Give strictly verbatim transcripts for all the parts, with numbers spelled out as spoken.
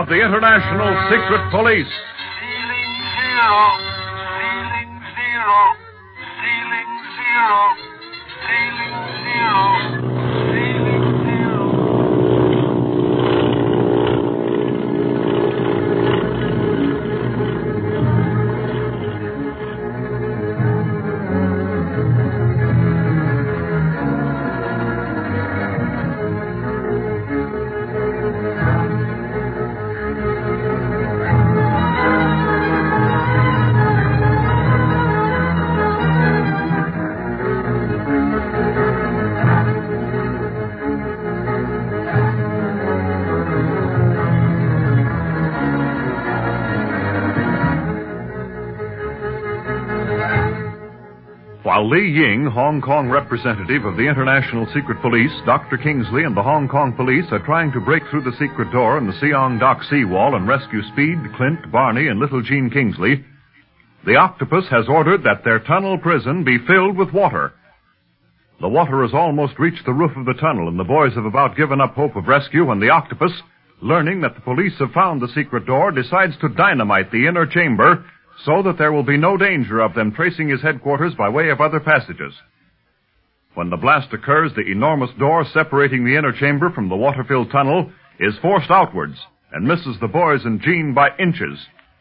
of the International Secret Police. Ceiling zero. Ceiling zero. Ceiling zero. Ceiling zero. Ceiling zero. While Li Ying, Hong Kong representative of the International Secret Police, Doctor Kingsley, and the Hong Kong police are trying to break through the secret door in the Siong Dock seawall and rescue Speed, Clint, Barney, and little Jean Kingsley, the Octopus has ordered that their tunnel prison be filled with water. The water has almost reached the roof of the tunnel, and the boys have about given up hope of rescue when the Octopus, learning that the police have found the secret door, decides to dynamite the inner chamber so that there will be no danger of them tracing his headquarters by way of other passages. When the blast occurs, the enormous door separating the inner chamber from the water-filled tunnel is forced outwards and misses the boys and Jean by inches.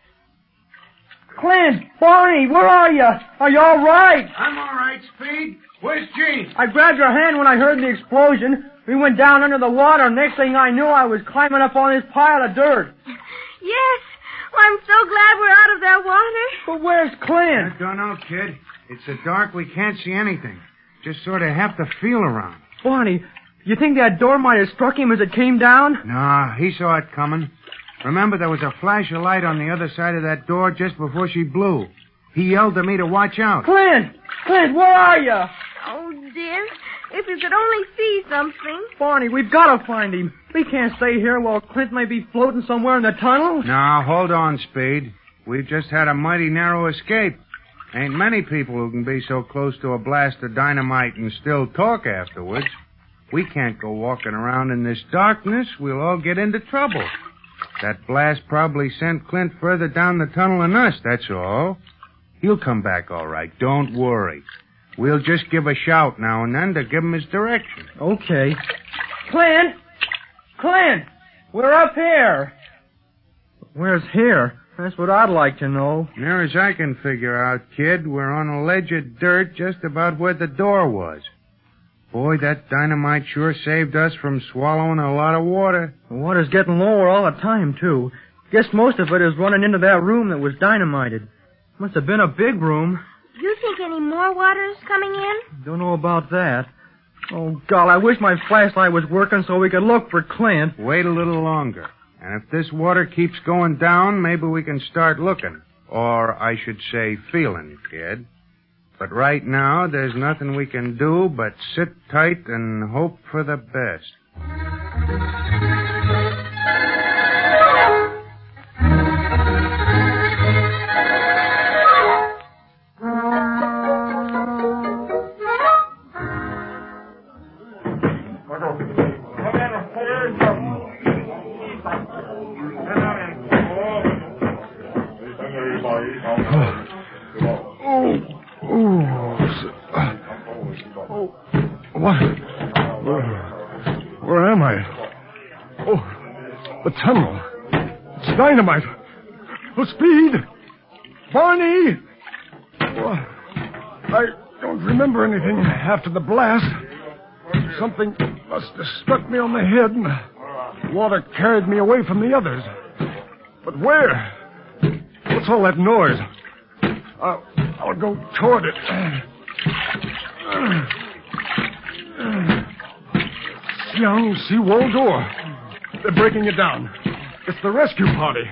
Clint, Barney, where are you? Are you all right? I'm all right, Speed. Where's Jean? I grabbed your hand when I heard the explosion. We went down under the water, and next thing I knew, I was climbing up on this pile of dirt. Yes. Well, I'm so glad we're out of that water. But where's Clint? I don't know, kid. It's so dark we can't see anything. Just sort of have to feel around. Barney, you think that door might have struck him as it came down? Nah, he saw it coming. Remember, there was a flash of light on the other side of that door just before she blew. He yelled to me to watch out. Clint! Clint, where are you? Oh, dear. If you could only see something. Barney, we've got to find him. We can't stay here while Clint may be floating somewhere in the tunnel. Now, hold on, Speed. We've just had a mighty narrow escape. Ain't many people who can be so close to a blast of dynamite and still talk afterwards. We can't go walking around in this darkness. We'll all get into trouble. That blast probably sent Clint further down the tunnel than us, that's all. He'll come back all right. Don't worry. We'll just give a shout now and then to give him his direction. Okay. Clint! Clint! We're up here. Where's here? That's what I'd like to know. Near as I can figure out, kid, we're on a ledge of dirt just about where the door was. Boy, that dynamite sure saved us from swallowing a lot of water. The water's getting lower all the time, too. Guess most of it is running into that room that was dynamited. Must have been a big room. You think any more water's coming in? Don't know about that. Oh, God, I wish my flashlight was working so we could look for Clint. Wait a little longer. And if this water keeps going down, maybe we can start looking. Or I should say feeling, kid. But right now, there's nothing we can do but sit tight and hope for the best. What? Where, where am I? Oh, the tunnel. It's dynamite. Oh, Speed! Barney! Oh, I don't remember anything after the blast. Something must have struck me on the head, and the water carried me away from the others. But where? What's all that noise? I'll, I'll go toward it. Young seawall door. They're breaking it down. It's the rescue party.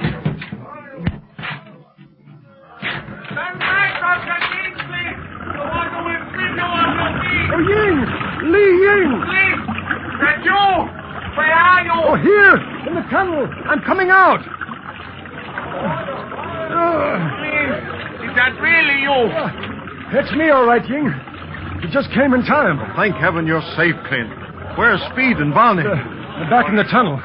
Oh, Ying! Li Ying! Lee! That's you! Where are you? Oh, here! In the tunnel! I'm coming out! Uh, Is that really you? uh, it's me, all right, Ying. You just came in time. Thank heaven you're safe, Clint. Where's Speed and Barney? Uh, they're back in the tunnel.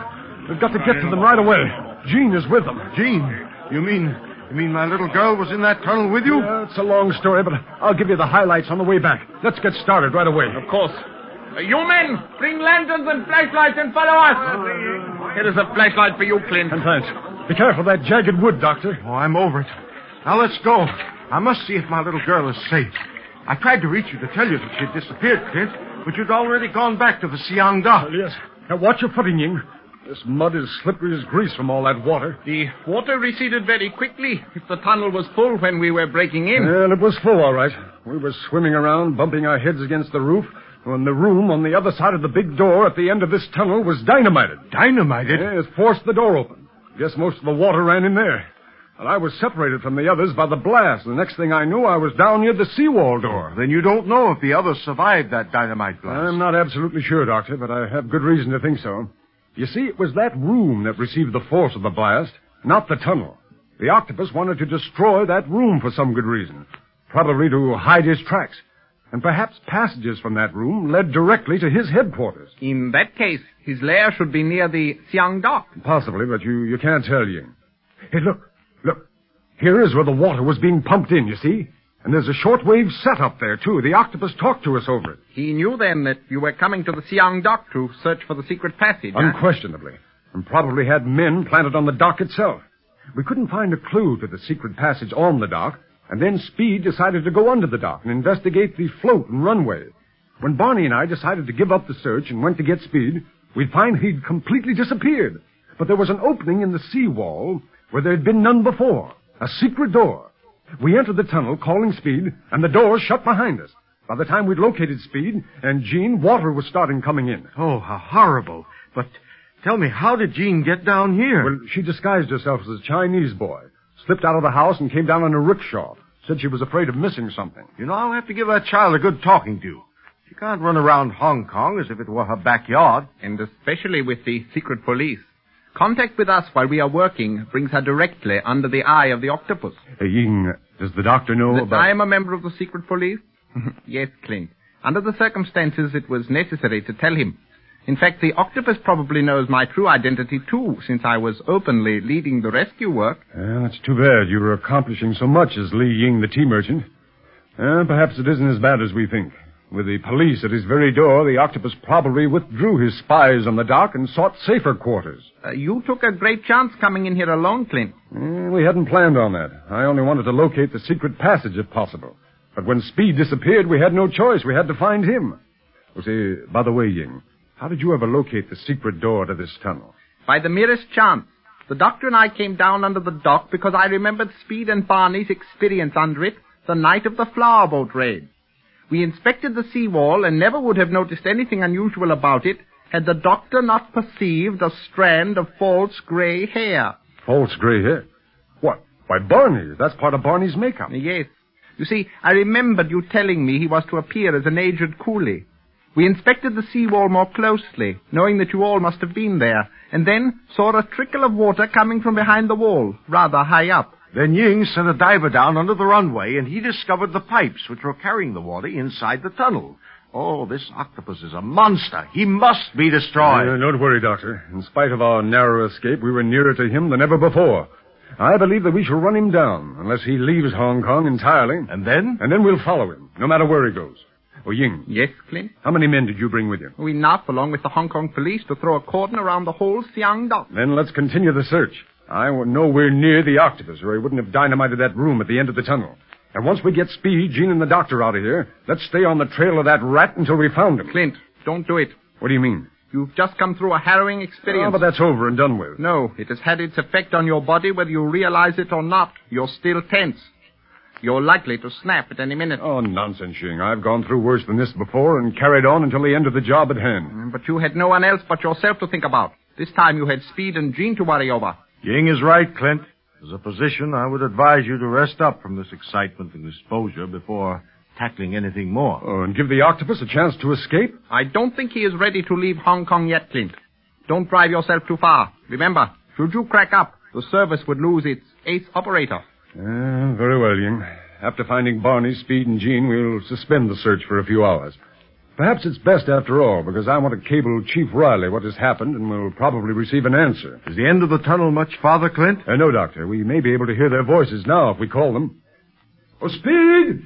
We've got to get to them right away. Jean is with them. Jean? You mean... You mean my little girl was in that tunnel with you? Yeah, it's a long story, but I'll give you the highlights on the way back. Let's get started right away. Of course. Uh, you men, bring lanterns and flashlights and follow us. Here is a flashlight for you, Clint. And thanks. Be careful of that jagged wood, Doctor. Oh, I'm over it. Now let's go. I must see if my little girl is safe. I tried to reach you to tell you that she had disappeared, Clint, but you'd already gone back to the Siang Dock. Well, yes. Now watch your footing, Ying. This mud is slippery as grease from all that water. The water receded very quickly. If the tunnel was full when we were breaking in. Well, it was full, all right. We were swimming around, bumping our heads against the roof, when the room on the other side of the big door at the end of this tunnel was dynamited. Dynamited? Yeah, it forced the door open. Guess most of the water ran in there. And I was separated from the others by the blast. The next thing I knew, I was down near the seawall door. Then you don't know if the others survived that dynamite blast. I'm not absolutely sure, Doctor, but I have good reason to think so. You see, it was that room that received the force of the blast, not the tunnel. The octopus wanted to destroy that room for some good reason, probably to hide his tracks. And perhaps passages from that room led directly to his headquarters. In that case, his lair should be near the Siang Dock. Possibly, but you, you can't tell, Ying. Hey, look, look. Here is where the water was being pumped in, you see? And there's a shortwave set up there, too. The octopus talked to us over it. He knew then that you were coming to the Siang Dock to search for the secret passage. Unquestionably. Huh? And probably had men planted on the dock itself. We couldn't find a clue to the secret passage on the dock, and then Speed decided to go under the dock and investigate the float and runway. When Barney and I decided to give up the search and went to get Speed, we'd find he'd completely disappeared. But there was an opening in the seawall where there had been none before. A secret door. We entered the tunnel, calling Speed, and the door shut behind us. By the time we'd located Speed and Jean, water was starting coming in. Oh, how horrible. But tell me, how did Jean get down here? Well, she disguised herself as a Chinese boy, slipped out of the house and came down on a rickshaw. Said she was afraid of missing something. You know, I'll have to give that child a good talking to. She can't run around Hong Kong as if it were her backyard. And especially with the secret police. Contact with us while we are working brings her directly under the eye of the octopus. Hey, Ying, does the doctor know that about... I am a member of the secret police? Yes, Clint. Under the circumstances, it was necessary to tell him. In fact, the octopus probably knows my true identity, too, since I was openly leading the rescue work. Well, it's too bad you were accomplishing so much as Li Ying, the tea merchant. Uh, perhaps it isn't as bad as we think. With the police at his very door, the octopus probably withdrew his spies on the dock and sought safer quarters. Uh, you took a great chance coming in here alone, Clint. Mm, we hadn't planned on that. I only wanted to locate the secret passage if possible. But when Speed disappeared, we had no choice. We had to find him. Well, see, by the way, Ying, how did you ever locate the secret door to this tunnel? By the merest chance. The doctor and I came down under the dock because I remembered Speed and Barney's experience under it the night of the flower boat raid. We inspected the seawall and never would have noticed anything unusual about it had the doctor not perceived a strand of false gray hair. False gray hair? What? Why, Barney. That's part of Barney's makeup. Yes. You see, I remembered you telling me he was to appear as an aged coolie. We inspected the seawall more closely, knowing that you all must have been there, and then saw a trickle of water coming from behind the wall, rather high up. Then Ying sent a diver down under the runway, and he discovered the pipes which were carrying the water inside the tunnel. Oh, this octopus is a monster. He must be destroyed. Uh, don't worry, Doctor. In spite of our narrow escape, we were nearer to him than ever before. I believe that we shall run him down, unless he leaves Hong Kong entirely. And then? And then we'll follow him, no matter where he goes. Oh, Ying. Yes, Clint? How many men did you bring with you? Enough, along with the Hong Kong police, to throw a cordon around the whole Siang Dock. Then let's continue the search. I was nowhere near the octopus, or he wouldn't have dynamited that room at the end of the tunnel. And once we get Speed, Jean, and the doctor out of here, let's stay on the trail of that rat until we found him. Clint, don't do it. What do you mean? You've just come through a harrowing experience. Oh, but that's over and done with. No, it has had its effect on your body whether you realize it or not. You're still tense. You're likely to snap at any minute. Oh, nonsense, Ying. I've gone through worse than this before and carried on until the end of the job at hand. But you had no one else but yourself to think about. This time you had Speed and Jean to worry over. Ying is right, Clint. As a physician, I would advise you to rest up from this excitement and exposure before tackling anything more. Oh, and give the octopus a chance to escape? I don't think he is ready to leave Hong Kong yet, Clint. Don't drive yourself too far. Remember, should you crack up, the service would lose its ace operator. Uh, very well, Ying. After finding Barney, Speed, and Jean, we'll suspend the search for a few hours. Perhaps it's best after all, because I want to cable Chief Riley what has happened, and we'll probably receive an answer. Is the end of the tunnel much farther, Clint? Uh, no, Doctor. We may be able to hear their voices now if we call them. Oh, Speed!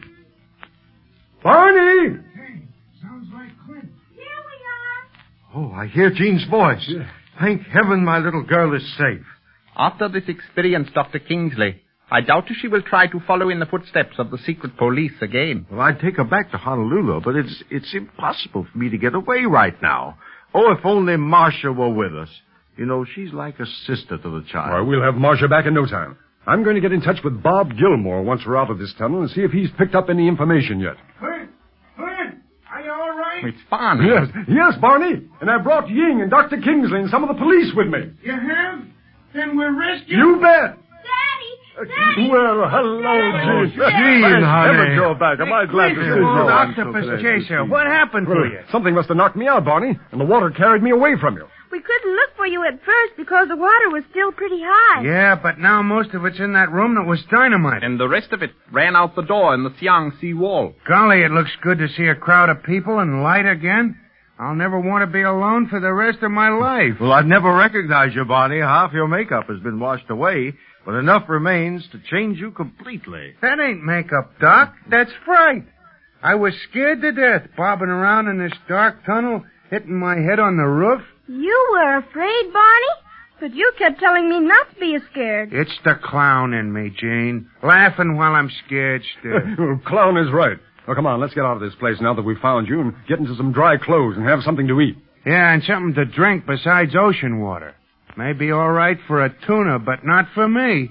Barney! Hey, sounds like Clint. Here we are. Oh, I hear Jean's voice. Yeah. Thank heaven my little girl is safe. After this experience, Doctor Kingsley, I doubt if she will try to follow in the footsteps of the secret police again. Well, I'd take her back to Honolulu, but it's it's impossible for me to get away right now. Oh, if only Marcia were with us. You know, she's like a sister to the child. All right, we'll have Marcia back in no time. I'm going to get in touch with Bob Gilmore once we're out of this tunnel and see if he's picked up any information yet. Clint! Clint! Are you all right? It's Barney. Yes, yes, Barney. And I brought Ying and Doctor Kingsley and some of the police with me. You have? Then we're rescued? You bet. Daddy! Daddy! Well, hello, Daddy! Jean. Gene, honey. Never go back. Am I glad to see you? Old I'm so octopus glad to chaser. see you. What happened to Well, you? something must have knocked me out, Barney, and the water carried me away from you. We couldn't look for you at first because the water was still pretty high. Yeah, but now most of it's in that room that was dynamite. And the rest of it ran out the door in the Siang Sea wall. Golly, it looks good to see a crowd of people and light again. I'll never want to be alone for the rest of my life. Well, I've never recognized you, Barney. Half your makeup has been washed away, but enough remains to change you completely. That ain't makeup, Doc. That's fright. I was scared to death, bobbing around in this dark tunnel, hitting my head on the roof. You were afraid, Barney? But you kept telling me not to be scared. It's the clown in me, Jane. Laughing while I'm scared still. Well, Clown is right. Well, come on, let's get out of this place now that we've found you and get into some dry clothes and have something to eat. Yeah, and something to drink besides ocean water. May be all right for a tuna, but not for me.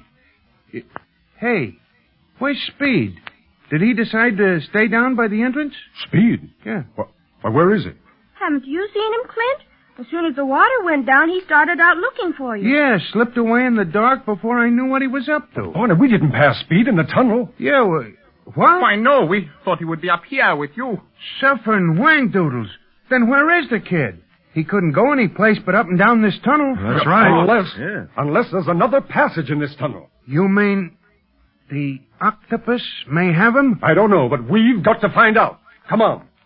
Hey, where's Speed? Did he decide to stay down by the entrance? Speed? Yeah. Well, well, where is he? Haven't you seen him, Clint? As soon as the water went down, he started out looking for you. Yeah, slipped away in the dark before I knew what he was up to. Barney, we didn't pass Speed in the tunnel. Yeah, well, what? Why, no, we thought he would be up here with you. Suffering wang doodles. Then where is the kid? He couldn't go any place but up and down this tunnel. That's right. Unless, Yeah. unless there's another passage in this tunnel. You mean the octopus may have him? I don't know, but we've got to find out. Come on.